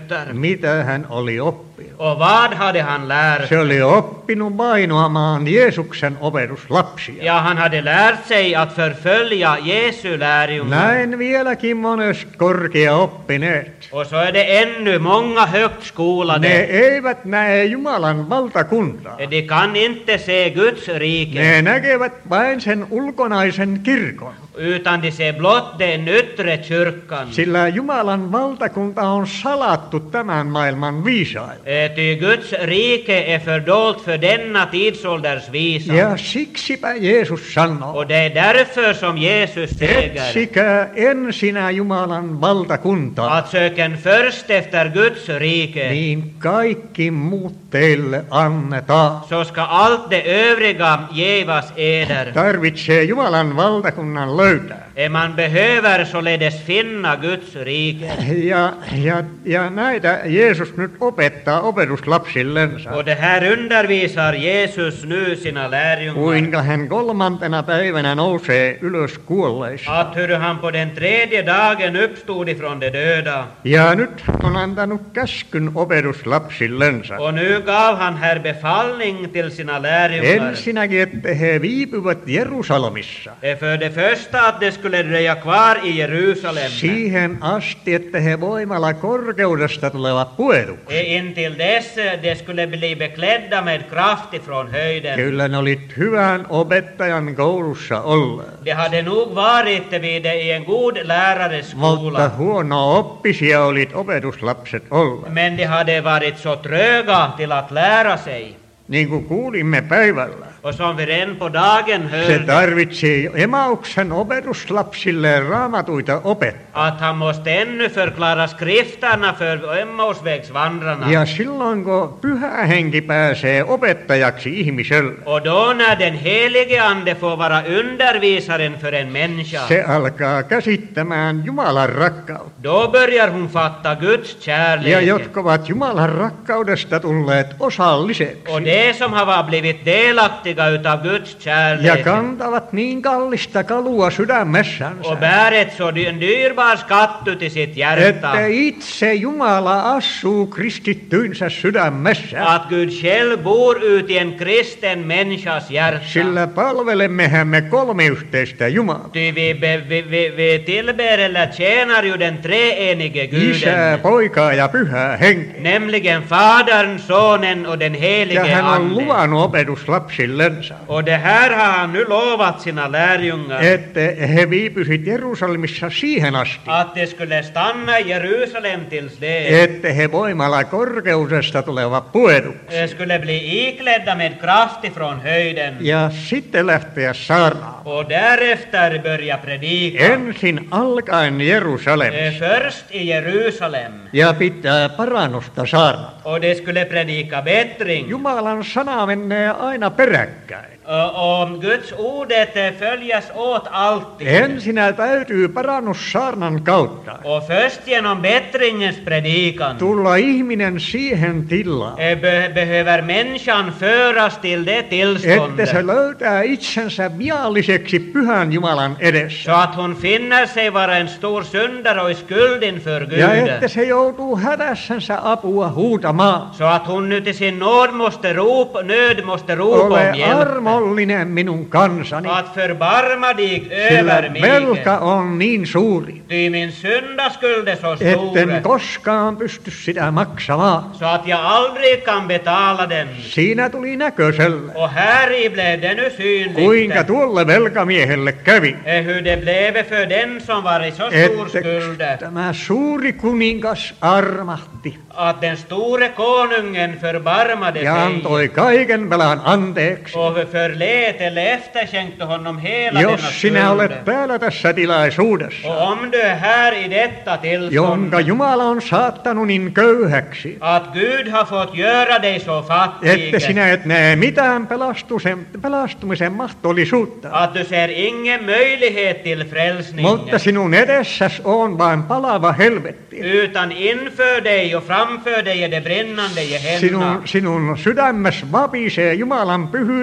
fötter. Mitä hän oli oppinut? Och vad hade han lärt? Se oli oppinut vainoamaan Jeesuksen opetuslapsia. Ja, han hade lärt sig att förfölja Jesu lärjungar. Näin vieläkin mones korkea oppineet. Och så är det ännu många högt Ne skolade. eivät näe Jumalan valtakuntaa. De kan inte se Guds rike, Ne näkevät vain sen ulkonaisen kirkon. utan de ser blott den yttre kyrkan. Sillä Jumalan valtakunta on salattu tämän maailman viisaille. Eh, Ty Guds rike är fördolt för denna tidsålders visa. Ja siksipä Jeesus sanoo, Och det är därför som Jesus säger etsikää ensinnä Jumalan valtakuntaa, att söken först efter Guds rike, niin kaikki muut teille annetaan. så ska allt det övriga gevas eder. Tarvitsee Jumalan valtakunnan löytää. Eh, Man behöver således finna Guds rike. Ja, ja, ja näitä Jeesus nyt opettaa opetuslapsillensa. Och det här undervisar Jesus nu sina lärjungar. Kuinka hän kolmantena päivänä nousee ylös kuolleista. Att hur han på den tredje dagen uppstod ifrån de döda. Ja nyt hän on antanut käskyn opetuslapsillensa. Och nu gav han här befallning till sina lärjungar. Ensinnäkin, että he viipyvät Jerusalemissa. Eh, För det första att de skulle dröja kvar i Jerusalem. Siihen asti, että he voimalla korkeudesta tulevat puetuksi. Eh, Intill dess eh, de skulle bli beklädda med kraft ifrån höjden. Kyllä ne olit hyvän opettajan koulussa olleet. De hade nog varit vid i en god lärares Mutta skola. huono oppisia olit opetuslapset olleet. Men de hade varit så tröga till att lära sig. Niin kuin kuulimme päivällä. Och som vi redan på dagen Se hörde, tarvitsee Emauksen opetuslapsille raamatuita opettaa. att han måste ännu förklara skrifterna för Emmausvägsvandrarna. Ja silloin kun pyhä henki pääsee opettajaksi ihmiselle, Och då när den helige ande får vara undervisaren för en människa, se alkaa käsittämään Jumalan rakkautta. då börjar hon fatta Guds Ja kärlek. jotka ovat Jumalan rakkaudesta tulleet osalliseksi Och det som har blivit delaktiga utav Guds ja kärlek kantavat niin kallista kalua sydämessänsä, och bär ett så dy- en dyrbar skatt ut i sitt hjärta, että itse Jumala asuu kristittyinsä sydämessä. att Gud själv bor ut i en kristen människas hjärta. Sillä palvelemmehän me kolmiyhteistä Jumalaa. Ty vi, be, vi, vi, vi tillber eller tjänar ju den treenige Isää, Guden, poikaa ja pyhää henkeä. nämligen Fadern, Sonen och den Ja helige hän on Ande. luvannut opetuslapsillensa, Och det här har han nu lovat sina lärjungar, että he viipysit Jerusalemissa siihen asti, att de skulle stanna i Jerusalem tills det että he voimalla korkeudesta tulevat puetuksi. eh, skulle bli iklädda med kraft ifrån höjden. Ja sitten lähteä saarnaamaan. Och därefter börja predika. Ensin alkaen Eh, Jerusalemissa. Först i Jerusalem. Ja pitää parannusta saarnata. Och de skulle predika bättring. Jumalan sana menee aina peräkkäin. Och och Guds ordet eh, följas åt alltid. Ensinnä täytyy parannussaarnan kautta Och först genom bättringens predikan tulla ihminen siihen tilaan, eh, be, behöver människan föras till det että tillståndet se löytää itsensä vialliseksi pyhän Jumalan så edessä. att hon finner sig vara en stor syndare och i skuld inför Ja että Gud. se joutuu hädässänsä apua huutamaan. Så att hon nu till sin nåd måste ropa, nöd måste ropa Ole om hjälp. armollinen minun kansani, Att förbarma dig sillä över mig. velka on niin suuri, Ty min syndaskuld är så etten stor koskaan pysty sitä maksamaan. så att jag aldrig kan betala den. Siinä tuli näköiselle, Och här i blev det nu kuinka synligt tuolle velkamiehelle kävi, eh, hur det blev för den som var i så stor skuld. että tämä suuri kuningas armahti Att den store konungen förbarmade ja sig antoi kaiken velan anteeksi. och förlät eller efterskänkte honom hela denna Jos sinä skuld. olet täällä tässä tilaisuudessa, Och om du är här i detta tillstånd, jonka Jumala on saattanut niin köyhäksi, att Gud har fått göra dig så fattig, että sinä et näe mitään pelastumisen, pelastumisen mahdollisuutta, att du ser ingen möjlighet till frälsning, mutta sinun edessäsi on vain palava helvetti. utan inför dig och framför dig är det brinnande Gehenna. Sinun, sinun sydämessä vapisee Jumalan pyhyyden ja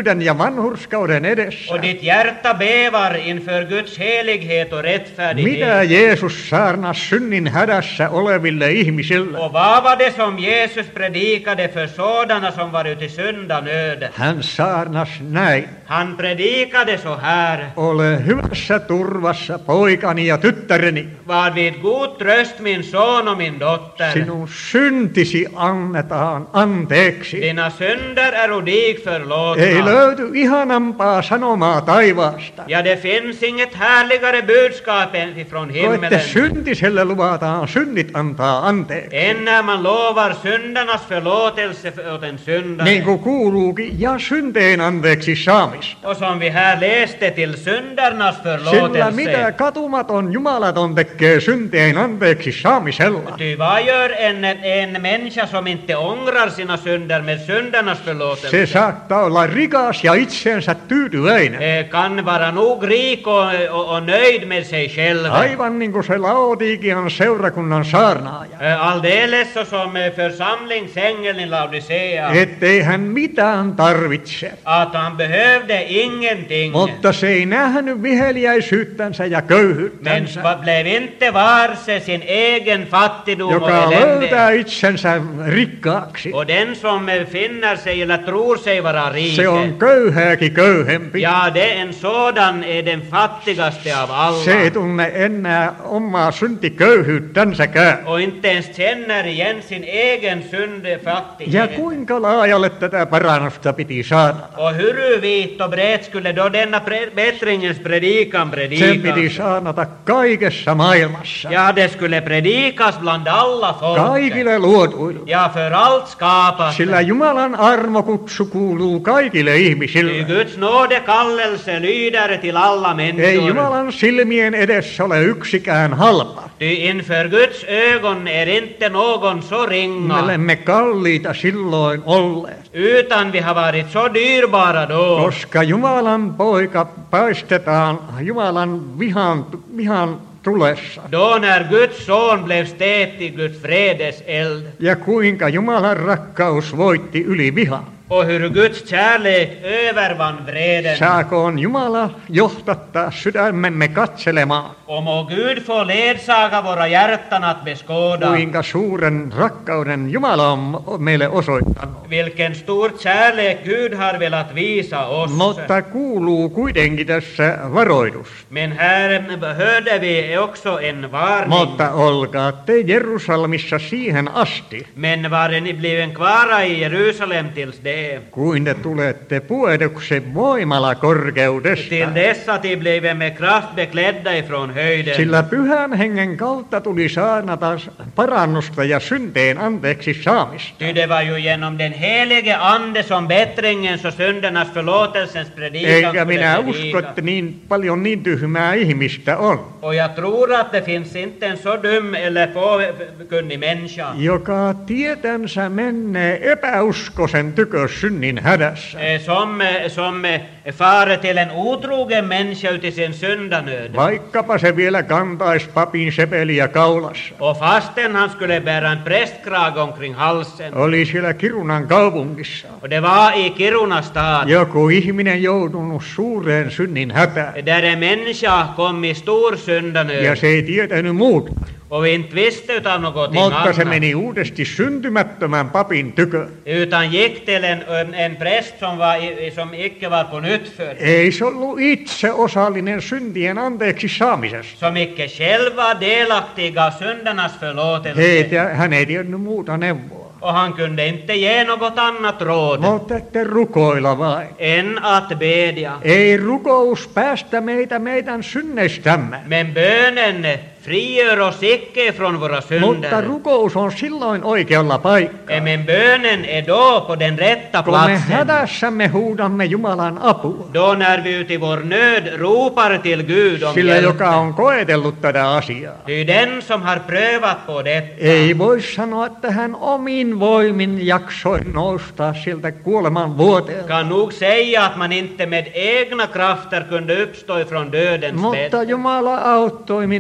vanhurskauden edessä. Och ditt hjärta bävar inför Guds helighet och Mitä rättfärdighet. Jeesus saarnasi synnin hädässä oleville ihmisille? Och vad var det som Jesus predikade för sådana som var ute i syndanöd? Hän saarnasi näin. Han predikade så här: Ole hyvässä turvassa, poikani ja tyttäreni. var vid god tröst min son och min dotter. Sinun syntisi annetaan anteeksi. Dina synder är dig Ei förlåtna. löyty ihanampaa sanomaa taivaasta. Ja det finns inget härligare budskap än ifrån Kun että himmelen. syntiselle luvataan synnit antaa anteeksi. Än när man lovar syndarnas förlåtelse åt en syndare. Niin kuin kuuluukin, ja synteen anteeksi saamista. Och som vi här läste till syndarnas Sillä mitä förlåtelse. katumaton jumalaton tekee synteen anteeksi saamisella? Ty vad gör en, en människa som inte ångrar sina synder med syndarnas Se förlåtelse? saattaa olla rikas ja itseensä tyytyväinen. Eh, Kan vara nog rik och, och, och nöjd med sig själv. Aivan niin kuin se Laodikian seurakunnan saarnaaja. Eh, Alldeles så som eh, församlingsängeln i Laodicea. Ettei hän mitään tarvitse. Att han behövde ingenting. Mutta se ei nähnyt viheliäisyyttänsä ja Men köyhyyttänsä, va- blev inte varse sin egen fattigdom och joka löytää elände. itsensä rikkaaksi. Och den som eh, finner sig eller tror sig vara rik. Se on köyhääkin köyhempi. Ja, det en sådan är den fattigaste av alla. Se ei tunne enää omaa syntiköyhyyttänsäkään. Och inte ens känner igen sin egen Ja syndefattighet. kuinka laajalle tätä parannusta piti saada? Och hur vitt och brett skulle då denna pre- bättringens predikan Sen piti predikas? saanata kaikessa maailmassa. Ja, det skulle predikas bland alla folk. Kaikille luotuille. Ja, för allt skapat. Sillä Jumalan armokutsu kuuluu kaikille Ty ihmisille. Guds nådekallelse lyder till alla Ei människor. Jumalan silmien edessä ole yksikään halpa. Ty inför Guds ögon är inte någon så Me ringa. olemme kalliita silloin olleet, Utan vi har varit så dyrbara då. koska Jumalan poika paistetaan Jumalan vihan, vihan tulessa. Då när Guds son blev stekt i Guds vredes eld. Ja kuinka Jumalan rakkaus voitti yli vihan. Och hur Guds kärlek övervann vreden. Saakoon Jumala johtattaa sydämemme katselemaan, Och må Gud få ledsaga våra hjärtan att beskåda kuinka suuren rakkauden Jumala on meille osoittanut. vilken stor kärlek Gud har velat visa oss. Mutta kuuluu kuitenkin tässä varoitus. Men här hörde vi också en varning. Mutta olkaa te Jerusalemissa siihen asti, Men var ni bliven kvar i Jerusalem tills det? kuin te tulette puetuksen voimalla korkeudesta. Till dess att de blev med kraft beklädda ifrån höjden. Sillä pyhän hengen kautta tuli saanata parannusta ja synteen anteeksi saamista. Ty det var ju genom den helige ande som bättringens och syndernas förlåtelsens predikan Eikä minä skulle usko, predika. että niin paljon niin tyhmää ihmistä on, Och jag tror att det finns inte en så dum eller fåkunnig människa joka tietänsä menee epäuskosen tykö synnin hädässä. eh, som, eh, som eh, far till en otrogen människa ut i sin syndanöd. Vaikkapa se vielä kantaisi papin sepeliä kaulassa. Och fastän han skulle bära en prästkrage omkring halsen. Oli siellä Kirunan kaupungissa Och det var i Kiruna stad. joku ihminen joutunut suureen synnin hätään. Där en människa kom i stor Ja syndanöd. se ei tietänyt muuta. Och vi inte visste utan något Mutta se annat. meni uudesti syntymättömän papin tykö. Utan gick till en, en präst som, var, i- som icke var på nyttfödd. Ei se ollut itse osallinen syntien anteeksi saamisessa. Som icke själv var delaktiga av syndernas förlåtelse. Heitä, hän ei tiennyt muuta neuvoa. Och han kunde inte ge något annat råd Mutta ette rukoilla vain. än att bedja. Ei rukous päästä meitä meidän synneistämme. Men bönen frigör oss icke från våra Mutta synder. rukous on silloin oikealla paikkaa. Eh, Men bönen är då på den rätta Kun me platsen. hädässämme huudamme Jumalan apua. Då när vi ut i vår nöd ropar till Gud om Sillä hjälp. joka on koetellut tätä asiaa. Ty den som har prövat på detta Ei voi sanoa, että hän omin voimin jaksoi nousta sieltä kuoleman vuoteelta. kan nog säga att man inte med egna krafter kunde uppstå ifrån dödens bädd. Mutta Jumala auttoi minua kelpoon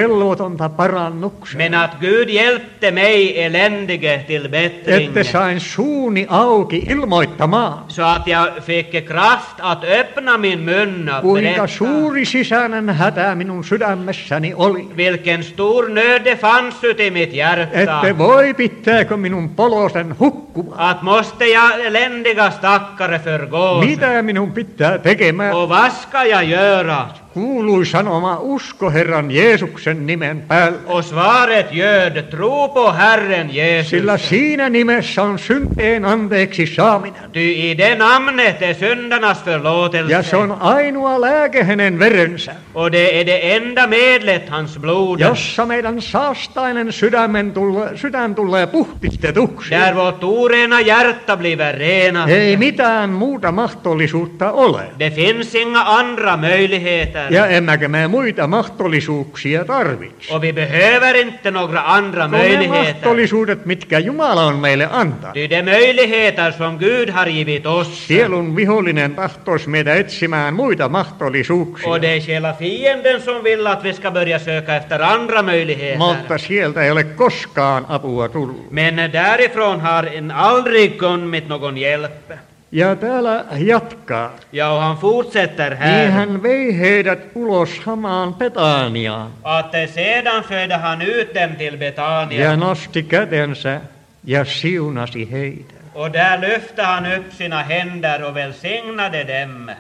kelvotonta parannukseen. Men att Gud hjälpte mig eländige till bättring. Että sain suuni auki ilmoittamaan, Så att jag fick kraft att öppna min mun att kuinka berätta. suuri sisäinen hätä minun sydämessäni oli. Vilken stor nöd det fanns ut i mitt hjärta. Että voi pitääkö minun polosen hukkumaan. Att måste jag eländiga stackare förgås. Mitä minun pitää tekemään? Och vad ska jag göra? Kuului sanoma usko Herran Jeesuksen nimen päällä. Och svaret ljöd, tro på Herren Jesus. Sillä siinä nimessä on syntien anteeksi saaminen. Ty i det namnet är syndarnas förlåtelse. Ja se on ainoa lääke hänen verensä, Och det är det enda medlet, hans blod. jossa meidän saastainen sydämen tulle, sydän tulee puhdistetuksi. Där vårt orena hjärta blir renat. Ei mitään muuta mahdollisuutta ole. Det finns inga andra möjligheter. Ja emmekä me muita mahdollisuuksia tarvitse. Och vi behöver inte några andra No ne möjligheter. mahdollisuudet, mitkä Jumala on meille antanut. Ty de möjligheter som Gud har givit oss. Sielun vihollinen tahtoisi meitä etsimään muita mahdollisuuksia. Och det är själva fienden som vill att vi ska börja söka efter andra möjligheter. Mutta sieltä ei ole koskaan apua tullut. Men därifrån har en aldrig kommit någon hjälp. Ja täällä jatkaa. Ja, och han fortsätter Niin här. hän vei heidät ulos hamaan Betaniaan Att sedan förde han ut dem till Betania. ja nosti kätensä ja siunasi heitä. Och där lyfte han upp sina händer och välsignade dem.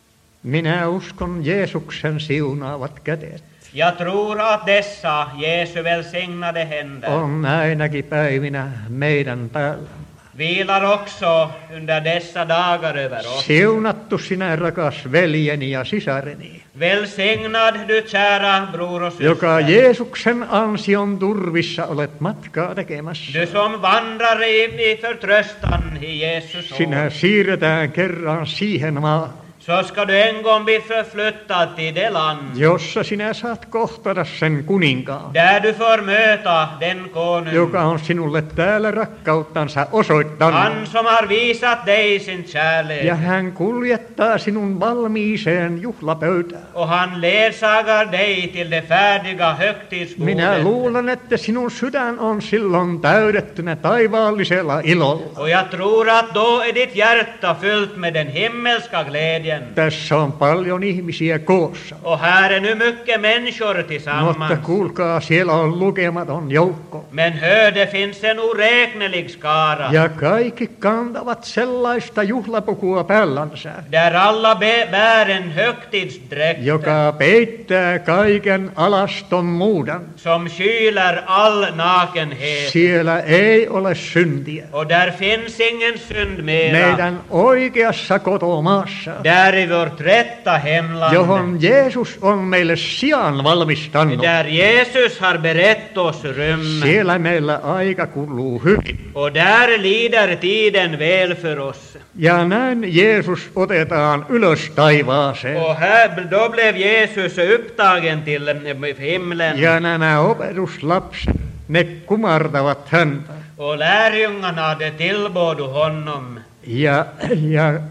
Minä uskon Jeesuksen siunaavat kädet. Jag tror att dessa Jesu välsignade händer On näinäkin päivinä meidän päällä. vilar också under dessa dagar över oss. Siunattu sinä rakas veljeni ja sisareni, Välsignad du kära bror och joka syster. Jeesuksen ansion turvissa olet matkaa tekemässä. Du som vandrar i, i förtröstan i Jesus Sinä ord. siirretään kerran siihen maahan, Så ska du en gång bli förflyttad till det land. jossa sinä saat kohtada sen kuninkaan, Där du får möta den konung. joka on sinulle täällä rakkauttansa osoittanut. Han som har visat dig sin kärlek. Ja hän kuljettaa sinun valmiiseen juhlapöytään. Och han ledsagar dig till det färdiga Minä högtidsbordet. luulen, että sinun sydän on silloin täydettynä taivaallisella ilolla. Och jag tror att då är ditt hjärta fyllt med den himmelska glädjen. Tässä on paljon ihmisiä koossa. Och här är nu mycket människor Mutta tillsammans. kuulkaa, siellä on lukematon joukko. Men hör, det finns en oräknelig skara. Ja kaikki kantavat sellaista juhlapukua päällänsä, Där alla be- bär en högtidsdräkt. joka peittää kaiken alastommuuden. Som kyler all nakenhet. Siellä ei ole syntiä. Och där finns ingen synd mera. Meidän oikeassa kotomaassa, Där i vårt rätta hemland. johon Jeesus on meille sijan valmistanut. Där Jesus har berett oss rum. Siellä meillä aika kuluu hyvin. Och där lider tiden väl för oss. Ja näin Jeesus otetaan ylös taivaaseen. Och här, då blev Jesus upptagen till himlen. Ja nämä opetuslapset, ne kumartavat häntä. Och lärjungarna de tillbad honom. Ja, ja,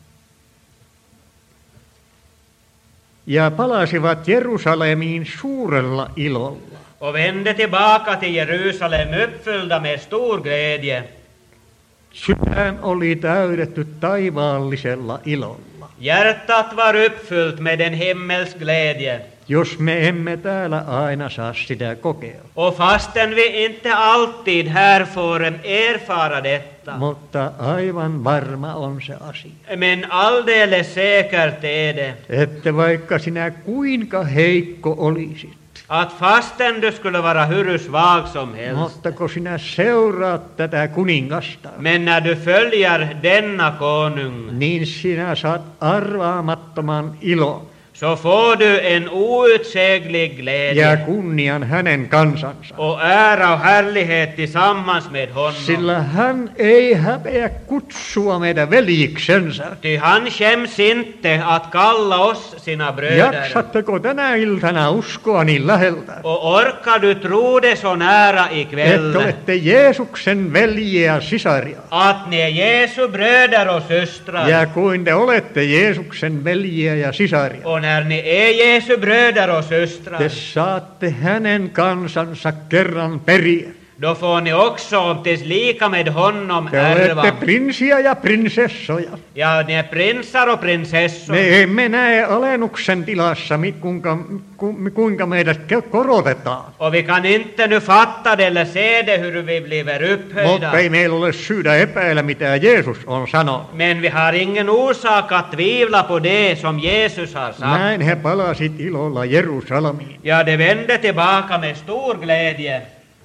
ja palasivat Jerusalemiin suurella ilolla. Och vände tillbaka till Jerusalem uppfyllda med stor glädje. Sydän oli täydetty taivaallisella ilolla. Hjärtat var uppfyllt med en himmelsk glädje. Jos me emme täällä aina saa sitä kokea. Och fastän vi inte alltid här får erfara detta. Mutta aivan varma on se asia, Men alldeles säkert är det että vaikka sinä kuinka heikko olisit, att fastän du skulle vara hur svag som helst. mutta kun sinä seuraat tätä kuningasta, Men när du följer denna konung niin sinä saat arvaamattoman ilon så får du en outsäglig ja glädje kunnian hänen kansansa. och ära och härlighet tillsammans med honom. Sillä hän ei häpeä kutsua meidän veljiksensä. Ty han skäms inte att kalla oss sina bröder. Jaksatteko tänä iltana uskoa niin läheltä, Och orkar du tro det så nära että ikväll olette Jeesuksen veljiä ja sisaria? att ni är Jesu bröder och systrar. Ja kuin te olette Jeesuksen veljiä ja sisaria, Och när ni är Jesu bröder och systrar, te saatte hänen kansansa kerran periä. då får ni också tillika med honom Te olette ärva. prinsiä ja prinsessoja. Ja, ni är prinsar och prinsessor. Me emme näe alennuksen tilassa, mi- kuinka, ku, kuinka meidät ke- korotetaan. Och vi kan inte nu fatta det eller se det hur vi blir upphöjda. Mutta ei meillä ole syytä epäillä, mitä Jeesus on sanonut. Men vi har ingen orsak att tvivla på det som Jesus har sagt. Näin he palasit ilolla Jerusalemiin. Ja, de vände tillbaka med stor glädje.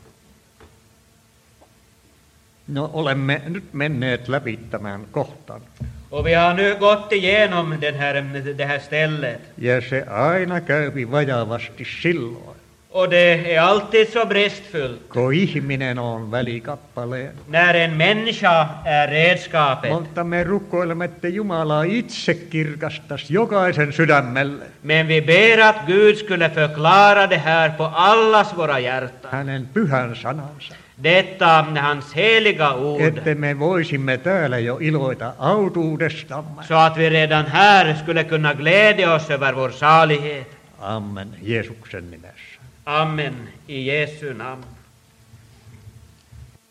No olemme nyt menneet läpi tämän kohtan. Och vi har nu gått igenom den här, det här stället. Ja se aina käypi vajavasti silloin, Och det är alltid så bristfullt kun ihminen on välikappaleen. när en människa är redskapet. Mutta me rukoilemme, että Jumala itse kirkastaisi jokaisen sydämelle Men vi ber att Gud skulle förklara det här på allas våra hjärtan. hänen pyhän sanansa. Detta hans heliga ord. Että me voisimme täällä jo iloita autuudestamme. Så att vi redan här skulle kunna glädja oss över vår salighet. Amen, Jeesuksen nimessä. Amen, i Jesu namn.